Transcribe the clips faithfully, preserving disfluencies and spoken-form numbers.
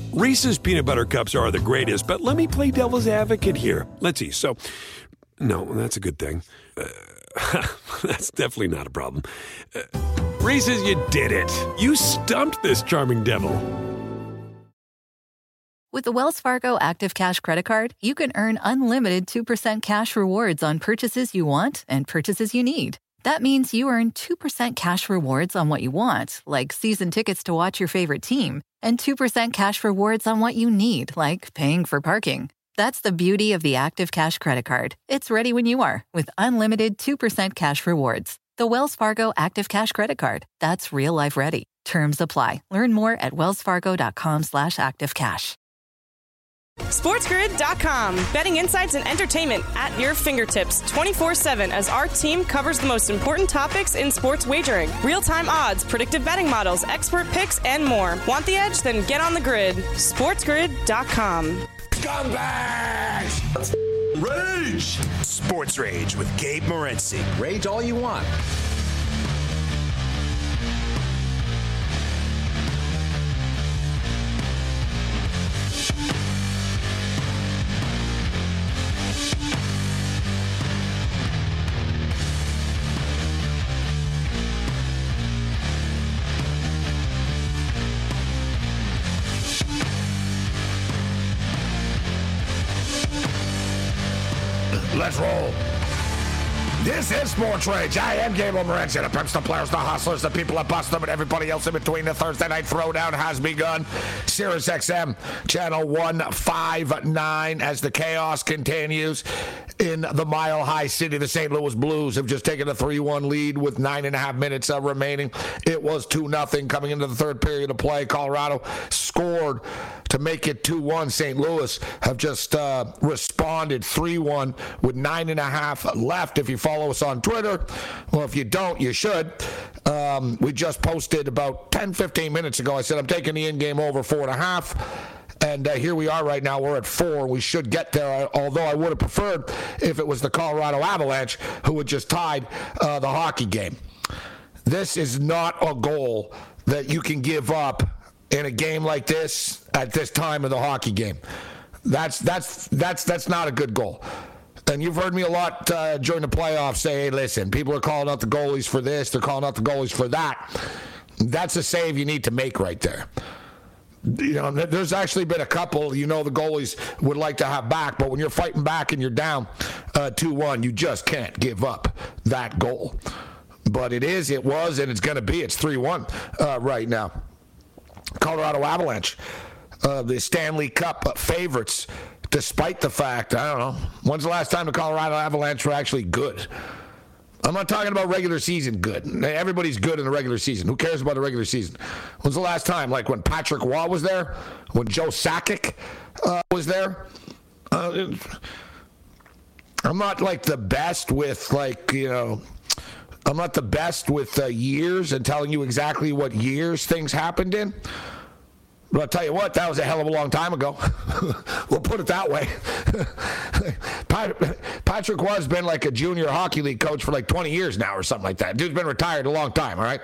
Reese's Peanut Butter Cups are the greatest, but let me play devil's advocate here. Let's see. So, no, that's a good thing. Uh, that's definitely not a problem. Uh, Reese's, you did it. You stumped this charming devil. With the Wells Fargo Active Cash Credit Card, you can earn unlimited two percent cash rewards on purchases you want and purchases you need. That means you earn two percent cash rewards on what you want, like season tickets to watch your favorite team, and two percent cash rewards on what you need, like paying for parking. That's the beauty of the Active Cash Credit Card. It's ready when you are, with unlimited two percent cash rewards. The Wells Fargo Active Cash Credit Card. That's real life ready. Terms apply. Learn more at wellsfargo.com slash activecash. SportsGrid dot com. Betting insights and entertainment at your fingertips twenty-four seven as our team covers the most important topics in sports wagering. Real-time odds, predictive betting models, expert picks, and more. Want the edge? Then get on the grid. SportsGrid dot com. Scumbags! Rage! Sports Rage with Gabe Morency. Rage all you want. Let's roll. This is Sports Rage. I am Gable Morency. The pimps, the players, the hustlers, the people that bust them, and everybody else in between. The Thursday Night Throwdown has begun. Sirius X M, channel one fifty-nine, as the chaos continues in the Mile High City. The Saint Louis Blues have just taken a three one lead with nine and a half minutes uh, remaining. It was two nothing coming into the third period of play. Colorado scored to make it two one. Saint Louis have just uh, responded three one with nine and a half left. If you follow us on Twitter, well, if you don't, you should. Um, we just posted about ten, fifteen minutes ago. I said, I'm taking the in-game over four and a half. And uh, here we are right now. We're at four. We should get there, although I would have preferred if it was the Colorado Avalanche who had just tied uh, the hockey game. This is not a goal that you can give up in a game like this at this time of the hockey game. That's that's that's that's not a good goal. And you've heard me a lot uh, during the playoffs say, hey, listen, people are calling out the goalies for this, they're calling out the goalies for that. That's a save you need to make right there. You know, there's actually been a couple, you know, the goalies would like to have back, but when you're fighting back and you're down uh, two one, you just can't give up that goal. But it is, it was, and it's going to be. It's three one uh, right now. Colorado Avalanche, uh, the Stanley Cup favorites, despite the fact, I don't know, when's the last time the Colorado Avalanche were actually good? I'm not talking about regular season good. Everybody's good in the regular season. Who cares about the regular season? When's the last time? Like when Patrick Waugh was there? When Joe Sakic uh, was there? Uh, I'm not like the best with like, you know, I'm not the best with uh, years and telling you exactly what years things happened in. But I'll tell you what, that was a hell of a long time ago. We'll put it that way. Patrick Waugh has been like a junior hockey league coach for like twenty years now or something like that. Dude's been retired a long time, all right?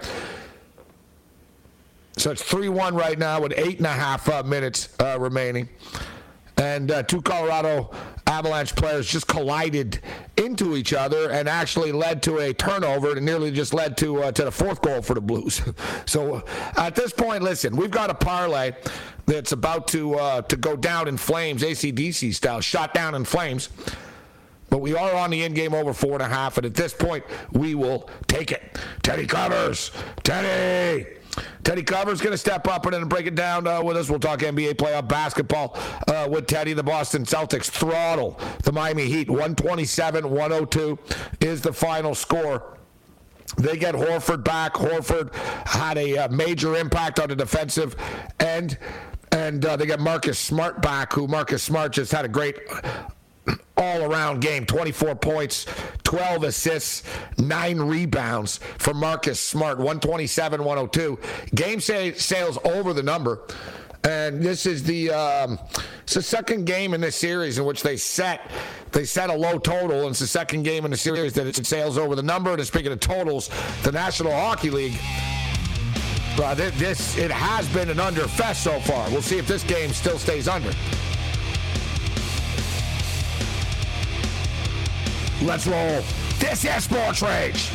So it's three one right now with eight and a half uh, minutes uh, remaining. And uh, two Colorado Avalanche players just collided into each other and actually led to a turnover and nearly just led to uh, to the fourth goal for the Blues. So at this point, listen, we've got a parlay that's about to uh, to go down in flames, A C D C style, shot down in flames. But we are on the in-game over four and a half, and at this point, we will take it. Teddy covers. Teddy. Teddy Cover's going to step up and then break it down uh, with us. We'll talk N B A playoff basketball uh, with Teddy. The Boston Celtics throttle the Miami Heat. one twenty-seven one oh two is the final score. They get Horford back. Horford had a uh, major impact on the defensive end. And uh, they get Marcus Smart back, who Marcus Smart just had a great all-around game. twenty-four points, twelve assists, nine rebounds for Marcus Smart. one twenty-seven one oh two. Game sa- sales over the number. And this is the um, it's the second game in this series in which they set they set a low total. And it's the second game in the series that it sails over the number. And speaking of totals, the National Hockey League Uh, this, it has been an under fest so far. We'll see if this game still stays under. Let's roll. This is Sports Rage.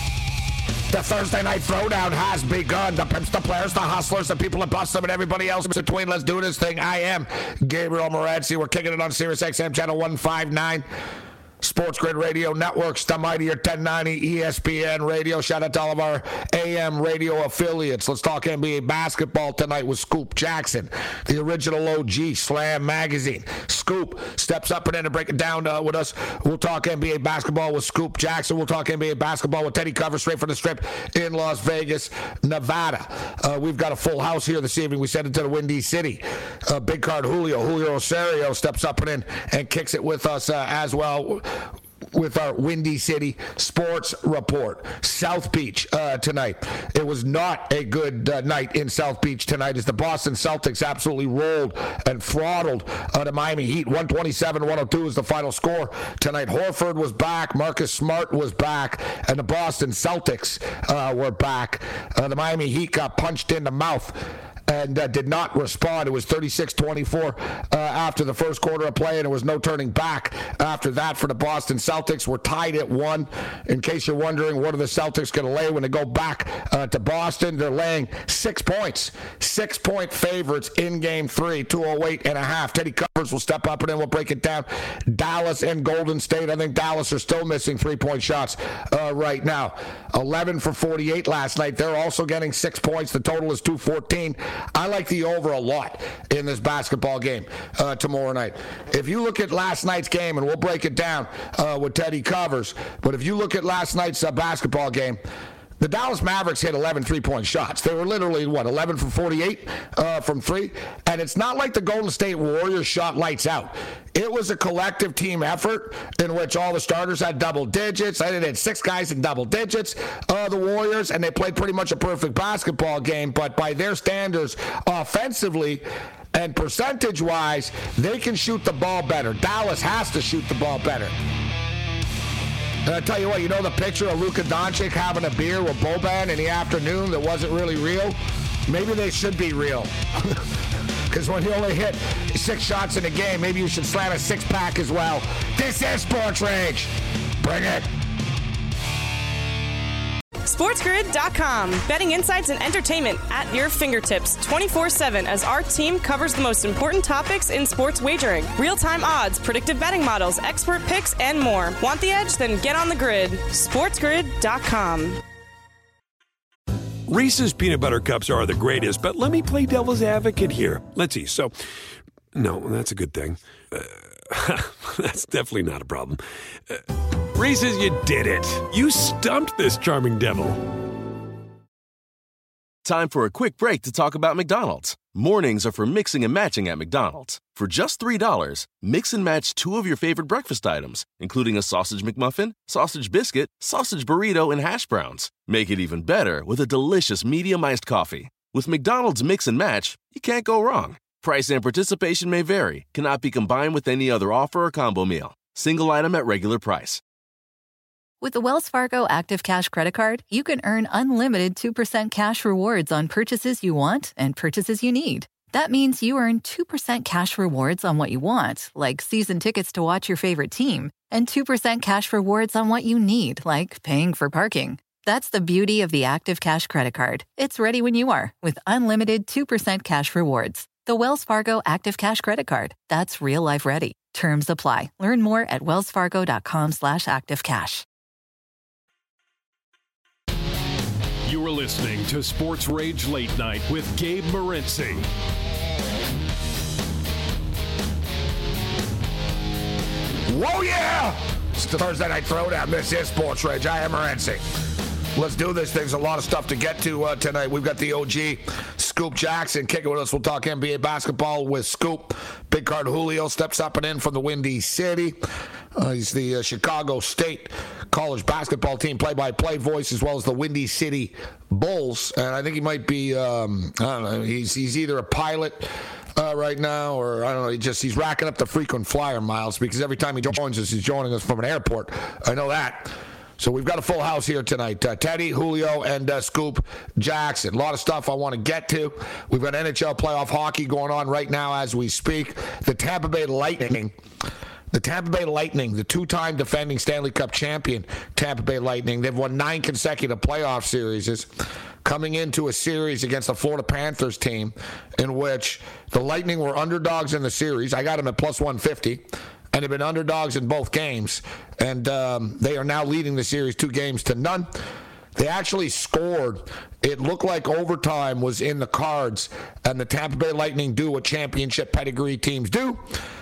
The Thursday night throwdown has begun. The pimps, the players, the hustlers, the people that bust them, and everybody else in between. Let's do this thing. I am Gabriel Morency. We're kicking it on Sirius X M channel one fifty-nine. Sports Grid Radio Networks, the mightier ten ninety E S P N Radio. Shout out to all of our A M radio affiliates. Let's talk N B A basketball tonight with Scoop Jackson, the original O G, Slam Magazine. Scoop steps up and in to break it down uh, with us. We'll talk N B A basketball with Scoop Jackson. We'll talk N B A basketball with Teddy Covers, straight from the strip in Las Vegas, Nevada. Uh, we've got a full house here this evening. We sent it to the Windy City. Uh, big card Julio, Julio Rosario steps up and in and kicks it with us uh, as well, with our Windy City Sports Report. South Beach uh, tonight. It was not a good uh, night in South Beach tonight as the Boston Celtics absolutely rolled and throttled uh, the Miami Heat. one twenty-seven one oh two is the final score tonight. Horford was back. Marcus Smart was back. And the Boston Celtics uh, were back. Uh, the Miami Heat got punched in the mouth and uh, did not respond. It was thirty-six twenty-four uh, after the first quarter of play, and there was no turning back after that for the Boston Celtics. We're tied at one. In case you're wondering, what are the Celtics going to lay when they go back uh, to Boston? They're laying six points. Six-point favorites in Game three, two oh eight and a half. Teddy Covers will step up, and then we'll break it down. Dallas and Golden State. I think Dallas are still missing three-point shots uh, right now. eleven for forty-eight last night. They're also getting six points. The total is two fourteen. I like the over a lot in this basketball game uh, tomorrow night. If you look at last night's game, and we'll break it down uh, with Teddy Covers, but if you look at last night's uh, basketball game, the Dallas Mavericks hit eleven three-point shots. They were literally, what, eleven for forty-eight uh, from three? And it's not like the Golden State Warriors shot lights out. It was a collective team effort in which all the starters had double digits. I had six guys in double digits, uh, the Warriors, and they played pretty much a perfect basketball game. But by their standards, offensively and percentage-wise, they can shoot the ball better. Dallas has to shoot the ball better. And I tell you what, you know the picture of Luka Doncic having a beer with Boban in the afternoon that wasn't really real? Maybe they should be real. Because when you only hit six shots in a game, maybe you should slam a six-pack as well. This is Sports Rage. Bring it. SportsGrid dot com. Betting insights and entertainment at your fingertips twenty-four seven as our team covers the most important topics in sports wagering. Real-time odds, predictive betting models, expert picks, and more. Want the edge? Then get on the grid. SportsGrid dot com. Reese's Peanut Butter Cups are the greatest, but let me play devil's advocate here. Let's see. So, no, that's a good thing. Uh, that's definitely not a problem. Uh, Reese's, you did it. You stumped this charming devil. Time for a quick break to talk about McDonald's. Mornings are for mixing and matching at McDonald's. For just three dollars, mix and match two of your favorite breakfast items, including a sausage McMuffin, sausage biscuit, sausage burrito, and hash browns. Make it even better with a delicious medium iced coffee. With McDonald's Mix and Match, you can't go wrong. Price and participation may vary. Cannot be combined with any other offer or combo meal. Single item at regular price. With the Wells Fargo Active Cash Credit Card, you can earn unlimited two percent cash rewards on purchases you want and purchases you need. That means you earn two percent cash rewards on what you want, like season tickets to watch your favorite team, and two percent cash rewards on what you need, like paying for parking. That's the beauty of the Active Cash Credit Card. It's ready when you are, with unlimited two percent cash rewards. The Wells Fargo Active Cash Credit Card. That's real life ready. Terms apply. Learn more at wellsfargo.com slash activecash. You are listening to Sports Rage Late Night with Gabe Morency. Whoa, yeah! It's the Thursday Night Throwdown. This is Sports Rage. I am Morency. Let's do this. There's a lot of stuff to get to uh, tonight. We've got the O G, Scoop Jackson, kicking with us. We'll talk N B A basketball with Scoop. Big card Julio steps up and in from the Windy City. Uh, he's the uh, Chicago State college basketball team play-by-play voice, as well as the Windy City Bulls. And I think he might be, um, I don't know, he's he's either a pilot uh, right now, or I don't know, he just he's racking up the frequent flyer miles, because every time he joins us, he's joining us from an airport. I know that. So we've got a full house here tonight. Uh, Teddy, Julio, and uh, Scoop Jackson. A lot of stuff I want to get to. We've got N H L playoff hockey going on right now as we speak. The Tampa Bay Lightning. The Tampa Bay Lightning, the two-time defending Stanley Cup champion Tampa Bay Lightning. They've won nine consecutive playoff series, coming into a series against the Florida Panthers team in which the Lightning were underdogs in the series. I got them at plus one fifty. And have been underdogs in both games. And um, they are now leading the series two games to none. They actually scored. It looked like overtime was in the cards. And the Tampa Bay Lightning do what championship pedigree teams do.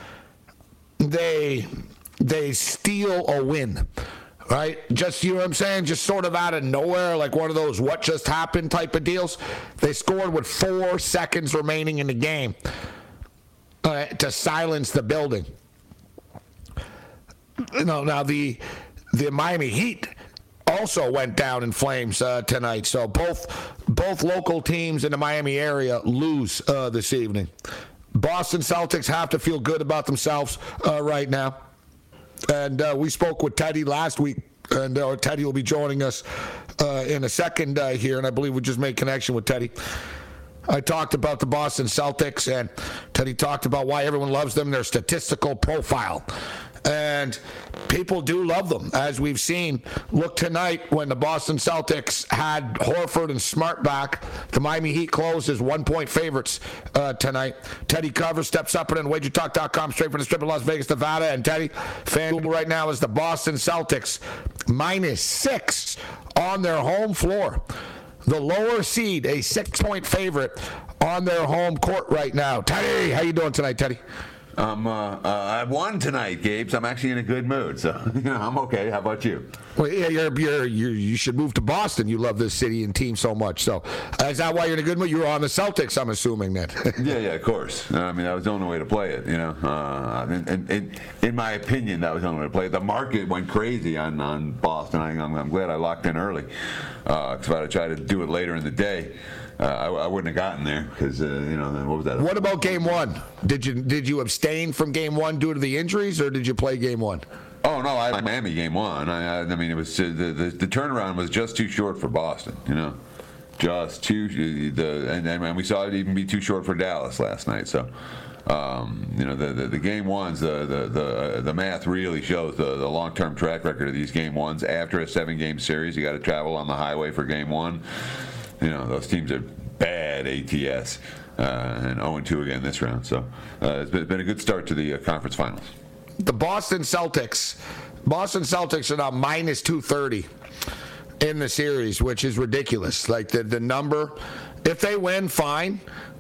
They, they steal a win. Right? Just, you know what I'm saying? Just sort of out of nowhere, like one of those what just happened type of deals. They scored with four seconds remaining in the game uh, to silence the building. No, now the the Miami Heat also went down in flames uh, tonight. So both both local teams in the Miami area lose uh, this evening. Boston Celtics have to feel good about themselves uh, right now. And uh, we spoke with Teddy last week, and uh, Teddy will be joining us uh, in a second uh, here, and I believe we just made connection with Teddy. I talked about the Boston Celtics, and Teddy talked about why everyone loves them, their statistical profile. And people do love them, as we've seen. Look tonight when the Boston Celtics had Horford and Smart back. The Miami Heat closed as one-point favorites uh, tonight. Teddy Carver steps up and in wager talk dot com straight from the Strip of Las Vegas, Nevada. And Teddy, FanDuel right now is the Boston Celtics minus six on their home floor. The lower seed, a six-point favorite on their home court right now. Teddy, how you doing tonight, Teddy? Um, uh, uh, I won tonight, Gabe, so I'm actually in a good mood. So, you know, I'm okay. How about you? Well, yeah, you're, you're, you're, you should move to Boston. You love this city and team so much. So, uh, is that why you're in a good mood? You were on the Celtics, I'm assuming, then. yeah, yeah, of course. I mean, that was the only way to play it, you know. Uh, and, and, and in my opinion, that was the only way to play it. The market went crazy on, on Boston. I, I'm, I'm glad I locked in early. Because uh, if I had tried to do it later in the day, Uh, I, I wouldn't have gotten there because, uh, you know, what was that? What about game one? Did you did you abstain from game one due to the injuries, or did you play game one? Oh, no, I Miami game one. I, I, I mean, it was uh, the, the the turnaround was just too short for Boston, you know, just too the and, and we saw it even be too short for Dallas last night. So, um, you know, the, the the game ones, the the the, the math really shows the, the long-term track record of these game ones. After a seven-game series, you got to travel on the highway for game one. You know, those teams are bad A T S, uh, and oh and two again this round. So uh, it's been, been a good start to the uh, conference finals. The Boston Celtics, Boston Celtics are now minus two thirty in the series, which is ridiculous. Like the, the number, if they win, fine,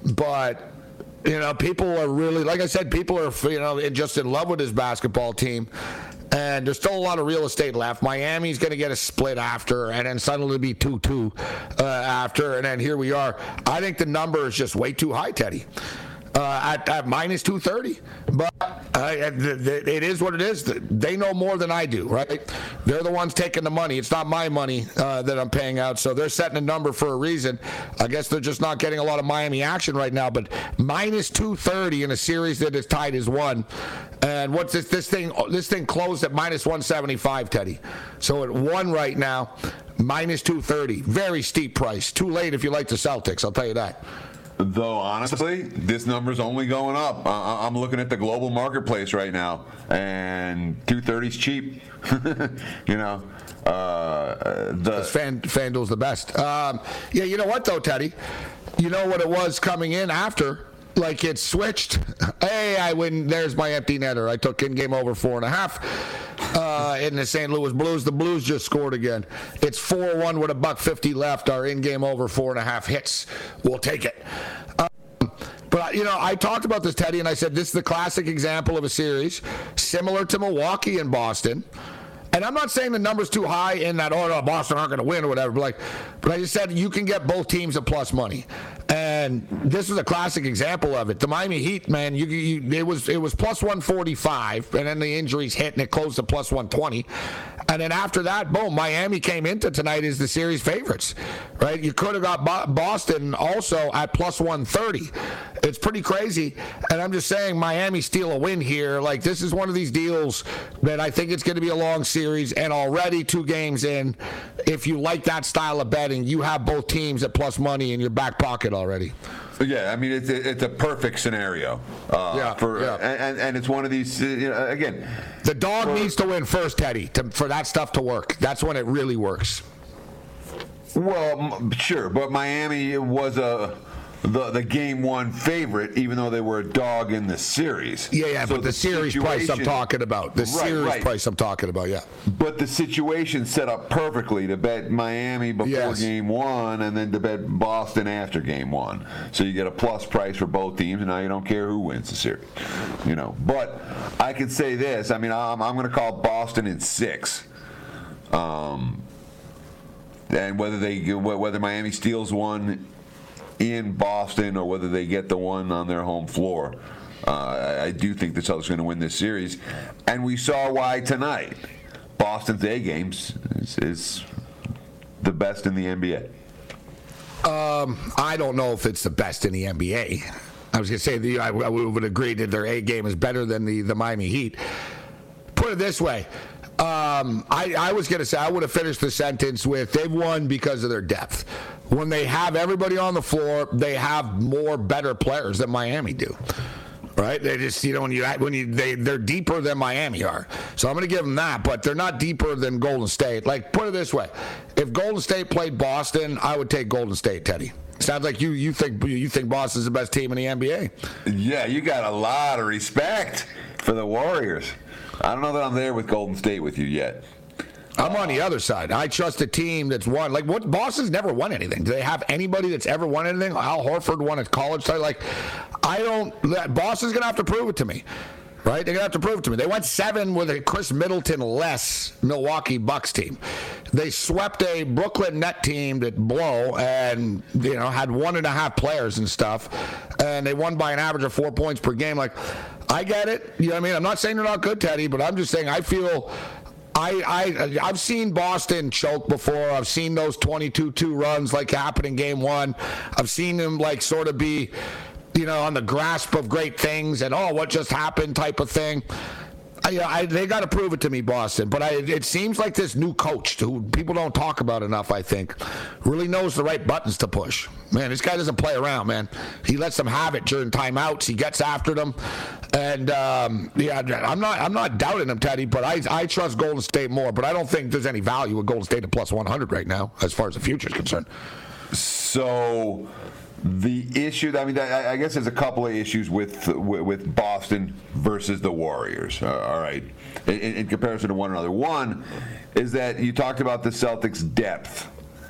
but you know, people are really, like I said, people are, you know, just in love with this basketball team. And there's still a lot of real estate left. Miami's going to get a split after, and then suddenly be two two uh, after, and then here we are. I think the number is just way too high, Teddy, uh, at, at minus two thirty. But uh, it is what it is. They know more than I do, right? They're the ones taking the money. It's not my money uh, that I'm paying out, so they're setting a number for a reason. I guess they're just not getting a lot of Miami action right now, but minus two thirty in a series that is tied as one. And what's this? This thing, this thing closed at minus one seventy-five, Teddy. So at one right now, minus two thirty. Very steep price. Too late if you like the Celtics, I'll tell you that. Though, honestly, this number's only going up. Uh, I'm looking at the global marketplace right now, and two thirty's cheap. you know, uh, the Fan, FanDuel's the best. Um, yeah, you know what, though, Teddy? You know what it was coming in after? Like it switched. Hey, I win. There's my empty netter. I took in game over four and a half. Uh, in the Saint Louis Blues, the Blues just scored again. It's four one with a buck fifty left. Our in-game over four and a half hits. We'll take it. Um, but, you know, I talked about this, Teddy, and I said this is the classic example of a series similar to Milwaukee and Boston. And I'm not saying the number's too high in that, oh, no, Boston aren't going to win or whatever. But, like, but I just said you can get both teams at plus money. And this is a classic example of it. The Miami Heat, man, you, you, it was it was plus one forty-five, and then the injuries hit, and it closed to plus one twenty. And then after that, boom, Miami came into tonight as the series favorites, right? You could have got Bo- Boston also at plus one thirty. It's pretty crazy. And I'm just saying Miami steal a win here. Like, this is one of these deals that I think it's going to be a long series. series, and already two games in, if you like that style of betting, you have both teams at plus money in your back pocket already. Yeah, I mean, it's a, it's a perfect scenario. Uh, yeah, for, yeah. And, and it's one of these, uh, you know, again. The dog for, needs to win first, Teddy, to, for that stuff to work. That's when it really works. Well, sure, but Miami was a the the game one favorite, even though they were a dog in the series. Yeah, yeah, so but the, the series price I'm talking about. The right, series right. price I'm talking about, yeah. But the situation set up perfectly to bet Miami before yes. game one and then to bet Boston after game one. So you get a plus price for both teams, and now you don't care who wins the series. You know, but I can say this. I mean, I'm, I'm going to call Boston in six. Um, and whether they whether Miami steals one in Boston or whether they get the one on their home floor, uh, I do think the Celtics are going to win this series, and we saw why tonight. Boston's A games is, is the best in the N B A. Um, I don't know if it's the best in the N B A. I was going to say the, I, I would agree that their A game is better than the, the Miami Heat. Put it this way. Um, I, I was going to say, I would have finished the sentence with they've won because of their depth. When they have everybody on the floor, they have more better players than Miami do. Right? They just, you know, when you, when you, they, they're deeper than Miami are. So I'm going to give them that, but they're not deeper than Golden State. Like, put it this way. If Golden State played Boston, I would take Golden State, Teddy. Sounds like you, you think, you think Boston's the best team in the N B A. Yeah, you got a lot of respect for the Warriors. I don't know that I'm there with Golden State with you yet. I'm on the other side. I trust a team that's won. Like, what? Boston's never won anything. Do they have anybody that's ever won anything? Al Horford won a college title. Like, I don't. Boston's going to have to prove it to me. Right? They're going to have to prove it to me. They went seven with a Chris Middleton-less Milwaukee Bucks team. They swept a Brooklyn Net team that blow and, you know, had one and a half players and stuff. And they won by an average of four points per game. Like, I get it. You know what I mean? I'm not saying they're not good, Teddy, but I'm just saying I feel... I, I, I've seen Boston choke before. I've seen those twenty-two two runs like happen in game one. I've seen them like sort of be, you know, on the grasp of great things and, oh, what just happened type of thing. I, I, they got to prove it to me, Boston. But I, it seems like this new coach, who people don't talk about enough, I think, really knows the right buttons to push. Man, this guy doesn't play around, man. He lets them have it during timeouts. He gets after them. And, um, yeah, I'm not I'm not doubting him, Teddy, but I, I trust Golden State more. But I don't think there's any value with Golden State at plus one hundred right now as far as the future is concerned. So... The issue, I mean, I, I guess there's a couple of issues with with Boston versus the Warriors. Uh, all right, in, in comparison to one another. One is that you talked about the Celtics' depth,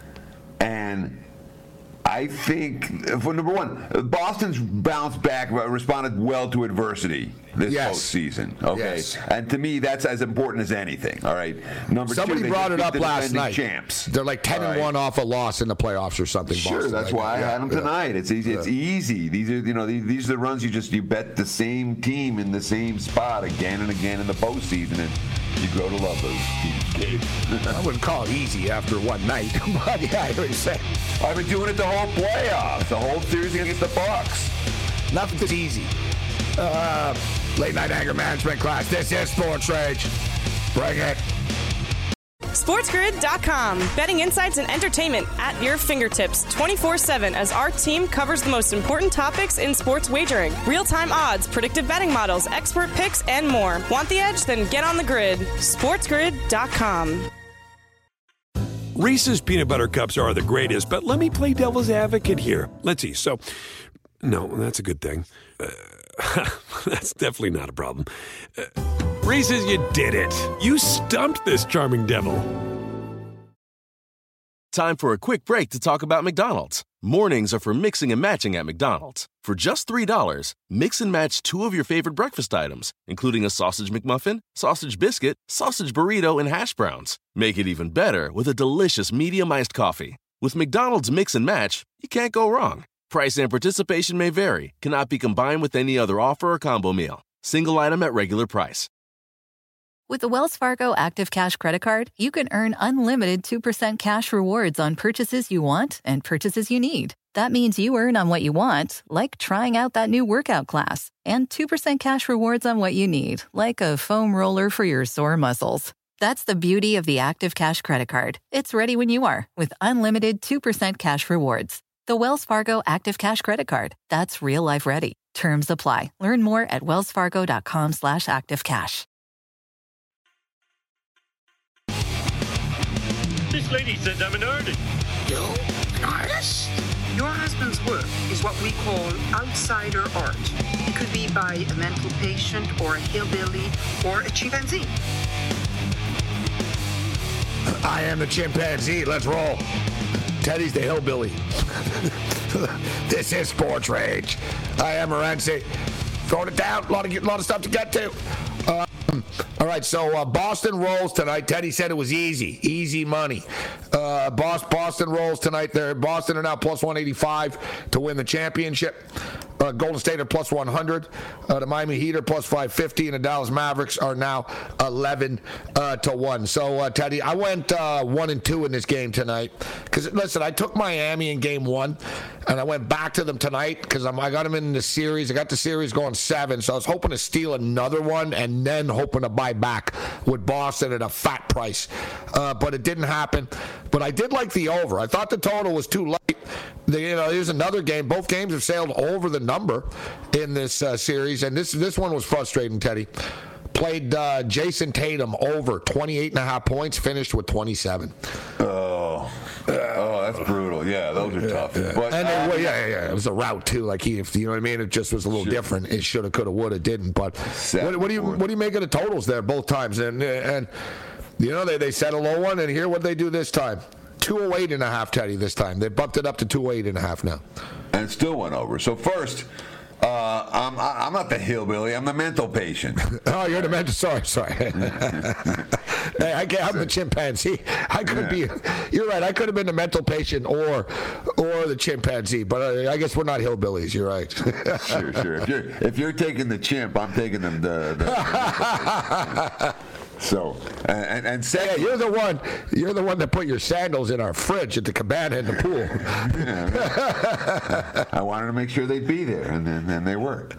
and I think, for number one, Boston's bounced back, responded well to adversity this yes. postseason. Okay, yes. And to me, that's as important as anything. All right. Number Somebody two, brought it up last night. Champs. They're like ten and one off a loss in the playoffs or something. Sure, Boston, that's like why that. I had them yeah, tonight. yeah. It's easy. It's yeah. easy. These are, you know, these, these are the runs you just you bet the same team in the same spot again and again in the postseason, and you grow to love those teams. Gabe. I wouldn't call it easy after one night, but yeah, I hear what you're saying. I've been doing it the whole playoffs, the whole series against the Bucks. Nothing's easy. Uh, late night anger management class. This is Sports Rage. Bring it. SportsGrid dot com. Betting insights and entertainment at your fingertips twenty-four seven as our team covers the most important topics in sports wagering. Real-time odds, predictive betting models, expert picks, and more. Want the edge? Then get on the grid. SportsGrid dot com. Reese's Peanut Butter Cups are the greatest, but let me play devil's advocate here. Let's see. So, no, that's a good thing. Uh, that's definitely not a problem. Uh, Reese's, you did it. You stumped this charming devil. Time for a quick break to talk about McDonald's. Mornings are for mixing and matching at McDonald's. For just three dollars, mix and match two of your favorite breakfast items, including a sausage McMuffin, sausage biscuit, sausage burrito, and hash browns. Make it even better with a delicious medium iced coffee. With McDonald's Mix and Match, you can't go wrong. Price and participation may vary. Cannot be combined with any other offer or combo meal. Single item at regular price. With the Wells Fargo Active Cash Credit Card, you can earn unlimited two percent cash rewards on purchases you want and purchases you need. That means you earn on what you want, like trying out that new workout class, and two percent cash rewards on what you need, like a foam roller for your sore muscles. That's the beauty of the Active Cash credit card. It's ready when you are with unlimited two percent cash rewards. The Wells Fargo Active Cash credit card. That's real life ready. Terms apply. Learn more at wellsfargo.com slash activecash. This lady says I'm an artist. You? An artist? Your husband's work is what we call outsider art. It could be by a mental patient or a hillbilly or a chimpanzee. I am the chimpanzee. Let's roll. Teddy's the hillbilly. This is Sports Rage. I am Morency. Throwing it down. A lot of, a lot of stuff to get to. Uh, all right, so uh, Boston rolls tonight. Teddy said it was easy. Easy money. Uh, Boston rolls tonight. They're, Boston are now plus one eighty-five to win the championship. Uh, Golden State are plus one hundred. Uh, the Miami Heat are plus five fifty, and the Dallas Mavericks are now eleven uh, to one. So, uh, Teddy, I went uh, one and two in this game tonight. Because, listen, I took Miami in game one, and I went back to them tonight because I got them in the series. I got the series going seven, so I was hoping to steal another one and then hoping to buy back with Boston at a fat price. Uh, but it didn't happen. But I did like the over. I thought the total was too light. The, you know, here's another game. Both games have sailed over the number in this uh, series, and this this one was frustrating, Teddy. Played uh, Jason Tatum over twenty-eight and a half points, finished with twenty-seven. Oh, oh, that's brutal. Yeah, those are tough. Yeah, But, and uh, it, well, yeah, yeah, yeah, it was a route too. Like he, if, you know what I mean? It just was a little Sure. different. It shoulda, coulda, woulda, didn't. But what, what do you what do you make of the totals there both times? And and you know they they set a low one, and here what they do this time. two oh eight and a half, Teddy, this time. They bumped it up to two oh eight and a half now. And it still went over. So first, uh, I'm I'm not the hillbilly. I'm the mental patient. Oh, you're the mental. Sorry, sorry. Hey, I can't, I'm the chimpanzee. I could Yeah. be. You're right. I could have been the mental patient or or the chimpanzee. But I, I guess we're not hillbillies. You're right. Sure, sure. If you're if you're taking the chimp, I'm taking them the. the So and and second, Yeah, you're the one. You're the one that put your sandals in our fridge at the cabana in the pool. I wanted to make sure they'd be there, and then and they were.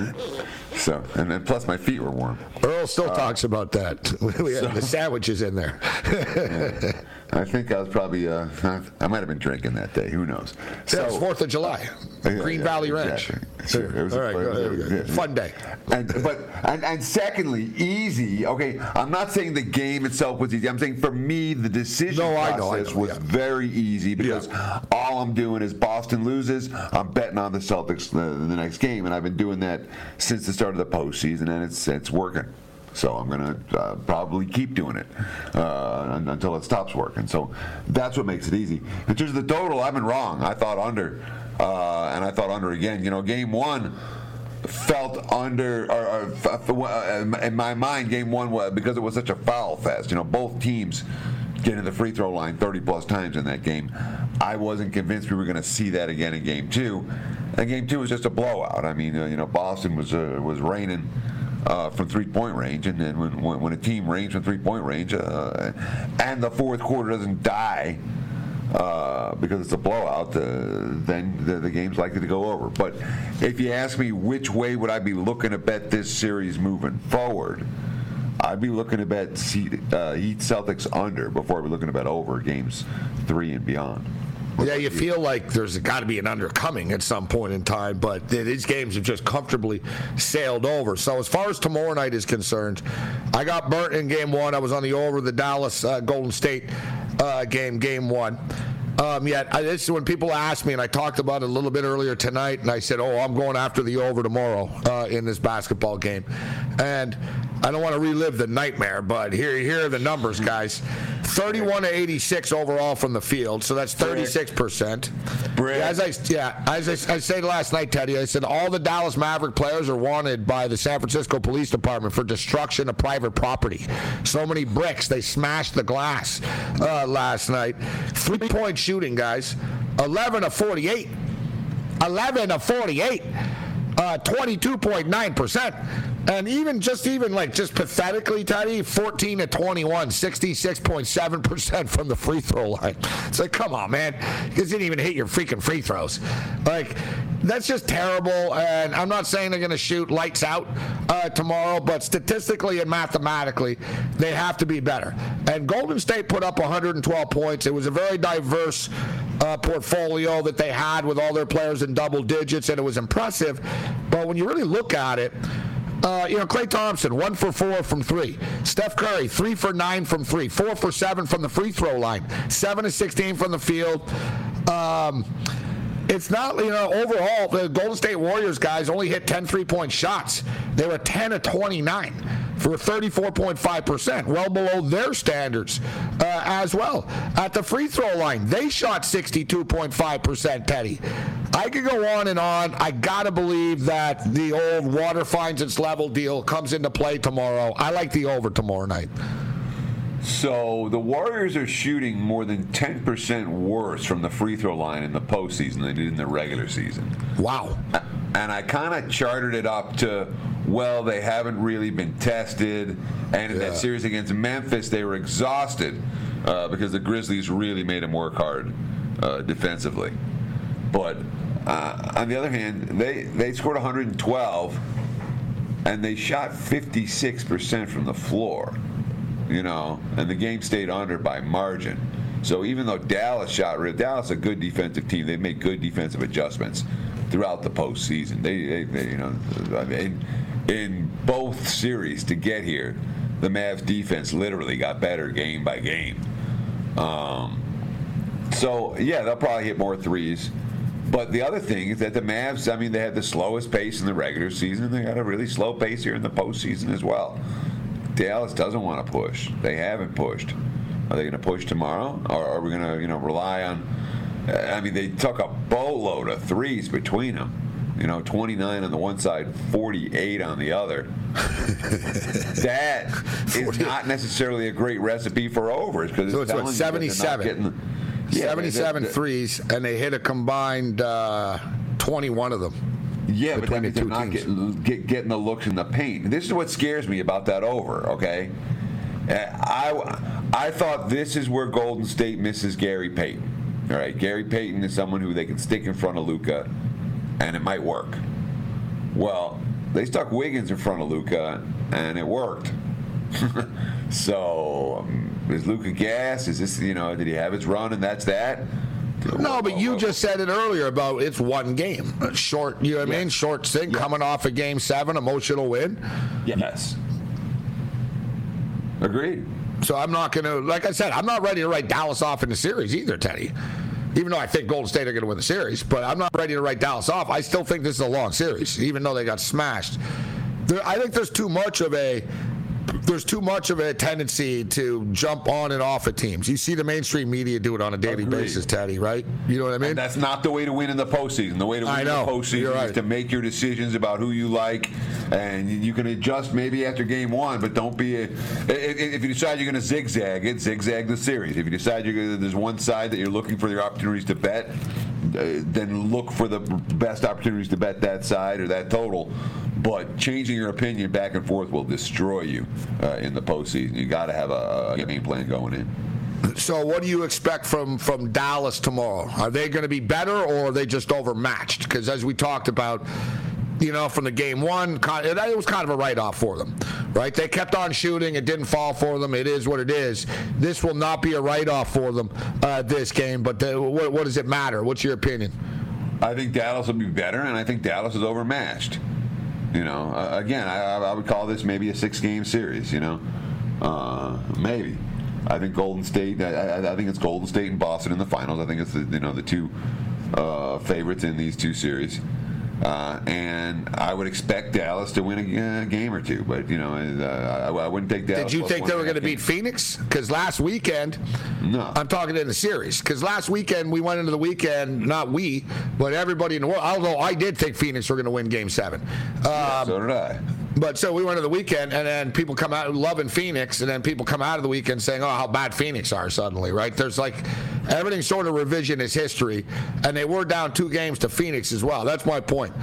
So and then plus my feet were warm. Earl still Uh, talks about that. We had so- the sandwiches in there. Yeah. I think I was probably uh, I might have been drinking that day. Who knows? So, it's Fourth of July, Yeah, Green yeah, Valley Ranch. exactly. Sure. It was All a- right, it was go a- ahead. yeah. Fun day. And but and, and secondly, easy. Okay, I'm not saying the game itself was easy. I'm saying for me, the decision No, I process know, I know, was yeah. very easy because all I'm doing is Boston loses. I'm betting on the Celtics the, the next game, and I've been doing that since the start of the postseason, and it's it's working. So I'm going to uh, probably keep doing it uh, until it stops working. So that's what makes it easy. In terms of the total, I've been wrong. I thought under, uh, and I thought under again. You know, game one felt under, or, or f- f- in my mind, game one was because it was such a foul fest. You know, both teams getting to the free throw line thirty plus times in that game. I wasn't convinced we were going to see that again in game two. And game two was just a blowout. I mean, uh, you know, Boston was uh, was raining. Uh, from three-point range, and then when, when, when a team rains from three-point range, uh, and the fourth quarter doesn't die uh, because it's a blowout, uh, then the, the game's likely to go over. But if you ask me which way would I be looking to bet this series moving forward, I'd be looking to bet Heat, uh, Heat Celtics under before I'd be looking to bet over games three and beyond. Yeah, you feel like there's got to be an undercoming at some point in time, but these games have just comfortably sailed over. So as far as tomorrow night is concerned, I got burnt in game one. I was on the over the Dallas uh, Golden State uh, game, game one. Um, yet, I, this is when people ask me, and I talked about it a little bit earlier tonight, and I said, oh, I'm going after the over tomorrow uh, in this basketball game. And I don't want to relive the nightmare, but here, here are the numbers, guys. thirty-one to eighty-six overall from the field, so that's thirty-six percent. Yeah, as I yeah, as I, I said last night, Teddy, I said all the Dallas Maverick players are wanted by the San Francisco Police Department for destruction of private property. So many bricks, they smashed the glass uh, last night. Three-point shooting, guys, eleven of forty-eight. eleven of forty-eight. uh, twenty-two point nine percent. And even just even like just pathetically, Teddy, fourteen to twenty-one, sixty-six point seven percent from the free throw line. It's like, come on, man. You guys didn't even hit your freaking free throws. Like, that's just terrible. And I'm not saying they're going to shoot lights out uh, tomorrow, but statistically and mathematically, they have to be better. And Golden State put up one hundred twelve points. It was a very diverse uh, portfolio that they had with all their players in double digits, and it was impressive. But when you really look at it, Uh, you know, Klay Thompson, one for four from three. Steph Curry, three for nine from three. Four for seven from the free throw line. Seven to sixteen from the field. Um, it's not, you know, overall, the Golden State Warriors guys only hit ten three-point shots. They were ten of twenty-nine for thirty-four point five percent, well below their standards uh, as well. At the free throw line, they shot sixty-two point five percent, Teddy. I could go on and on. I got to believe that the old water finds its level deal comes into play tomorrow. I like the over tomorrow night. So the Warriors are shooting more than ten percent worse from the free throw line in the postseason than they did in the regular season. Wow. And I kind of charted it up to, well, they haven't really been tested. And in yeah. that series against Memphis, they were exhausted uh, because the Grizzlies really made them work hard uh, defensively. But uh, on the other hand, they, they scored one hundred twelve, and they shot fifty-six percent from the floor. You know, and the game stayed under by margin. So even though Dallas shot, Dallas is a good defensive team. They made good defensive adjustments throughout the postseason. They, they, they you know, I mean, in both series to get here, the Mavs defense literally got better game by game. Um, so yeah, they'll probably hit more threes. But the other thing is that the Mavs, I mean, they had the slowest pace in the regular season. They got a really slow pace here in the postseason as well. Dallas doesn't want to push. They haven't pushed. Are they going to push tomorrow, or are we going to, you know, rely on? Uh, I mean, they took a boatload of threes between them. You know, twenty-nine on the one side, forty-eight on the other. That is not necessarily a great recipe for overs because so it's, it's what, seventy-seven. Yeah, seventy-seven they, they, threes, and they hit a combined uh, twenty-one of them. Yeah, but then they're not getting, get, getting the looks in the paint. This is what scares me about that over, okay? I, I thought this is where Golden State misses Gary Payton. All right, Gary Payton is someone who they can stick in front of Luka, and it might work. Well, they stuck Wiggins in front of Luka, and it worked. So, um, is Luka gas? Is this, you know, did he have his run and that's that? No, but you just said it earlier about it's one game. Short, you know what yeah. I mean? Short thing yeah. coming off a game seven, emotional win. Yes. Agreed. So I'm not going to, like I said, I'm not ready to write Dallas off in the series either, Teddy. Even though I think Golden State are going to win the series, but I'm not ready to write Dallas off. I still think this is a long series, even though they got smashed. There, I think there's too much of a There's too much of a tendency to jump on and off of teams. You see the mainstream media do it on a daily Agreed. basis, Teddy, right? You know what I mean? And that's not the way to win in the postseason. The way to win in the postseason right. is to make your decisions about who you like, and you can adjust maybe after game one, but don't be a, if you decide you're going to zigzag it, zigzag the series. If you decide you're gonna, there's one side that you're looking for your opportunities to bet, uh, then look for the best opportunities to bet that side or that total. But changing your opinion back and forth will destroy you uh, in the postseason. You got to have a, a game plan going in. So, what do you expect from, from Dallas tomorrow? Are they going to be better, or are they just overmatched? Because as we talked about, you know, from the game one, it was kind of a write-off for them, right? They kept on shooting. It didn't fall for them. It is what it is. This will not be a write-off for them uh, this game. But the, what, what does it matter? What's your opinion? I think Dallas will be better, and I think Dallas is overmatched. You know, uh, again, I, I would call this maybe a six-game series. You know, uh, maybe. I think Golden State. I, I, I think it's Golden State and Boston in the finals. I think it's the, you know the two uh, favorites in these two series, uh, and I would expect Dallas to win a, a game or two. But you know, uh, I, I wouldn't take Dallas. Did you think they were going to beat Phoenix? Because last weekend, no. I'm talking in the series. Because last weekend we went into the weekend, not we, but everybody in the world. Although I did think Phoenix were going to win Game Seven. Um, yeah, so did I. But so we went to the weekend, and then people come out loving Phoenix, and then people come out of the weekend saying, oh, how bad Phoenix are suddenly, right? There's like everything's sort of revisionist history, and they were down two games to Phoenix as well. That's my point.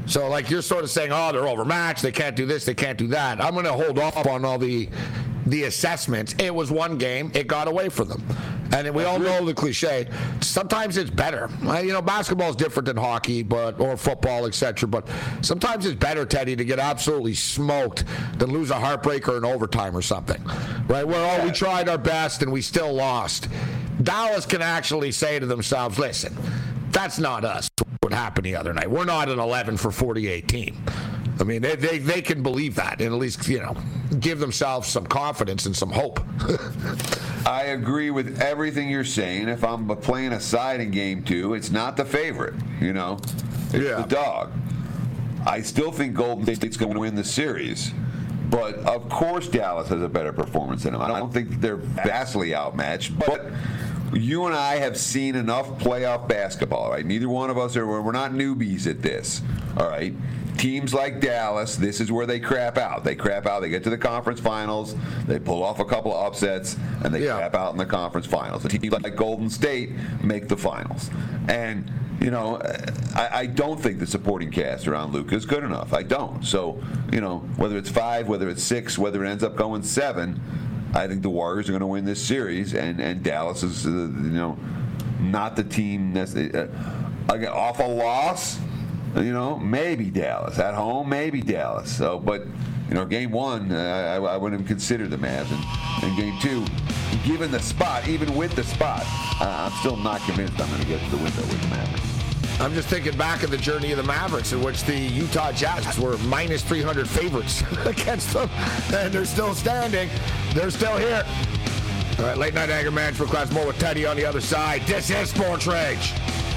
So, like, you're sort of saying, oh, they're overmatched. They can't do this. They can't do that. I'm going to hold off on all the the assessments. It was one game. It got away from them. And we all know the cliche. Sometimes it's better. You know, basketball is different than hockey, but or football, et cetera. But sometimes it's better, Teddy, to get absolutely smoked than lose a heartbreaker in overtime or something. Right? Where, oh, we tried our best and we still lost. Dallas can actually say to themselves, listen, that's not us. What happened the other night? We're not an eleven for forty-eight team. I mean, they, they they can believe that and at least, you know, give themselves some confidence and some hope. I agree with everything you're saying. If I'm playing a side in game two, it's not the favorite, you know. It's yeah. the dog. I still think Golden State's going to win the series. But, of course, Dallas has a better performance than them. I don't think they're vastly outmatched. But you and I have seen enough playoff basketball, right? Neither one of us are, we're not newbies at this, all right? Teams like Dallas, this is where they crap out. They crap out. They get to the conference finals. They pull off a couple of upsets, and they yeah. crap out in the conference finals. The teams like Golden State make the finals. And, you know, I, I don't think the supporting cast around Luka is good enough. I don't. So, you know, whether it's five, whether it's six, whether it ends up going seven, I think the Warriors are going to win this series, and, and Dallas is, uh, you know, not the team necessarily. Uh, off a loss, you know, maybe Dallas. At home, maybe Dallas. So, but, you know, game one, uh, I, I wouldn't even consider the Mavs. And, and game two, given the spot, even with the spot, uh, I'm still not convinced I'm going to get to the window with the Mavericks. I'm just thinking back of the journey of the Mavericks, in which the Utah Jazz were minus three hundred favorites against them, and they're still standing. They're still here. All right, late night anger management class, more with Teddy on the other side. This is Sports Rage.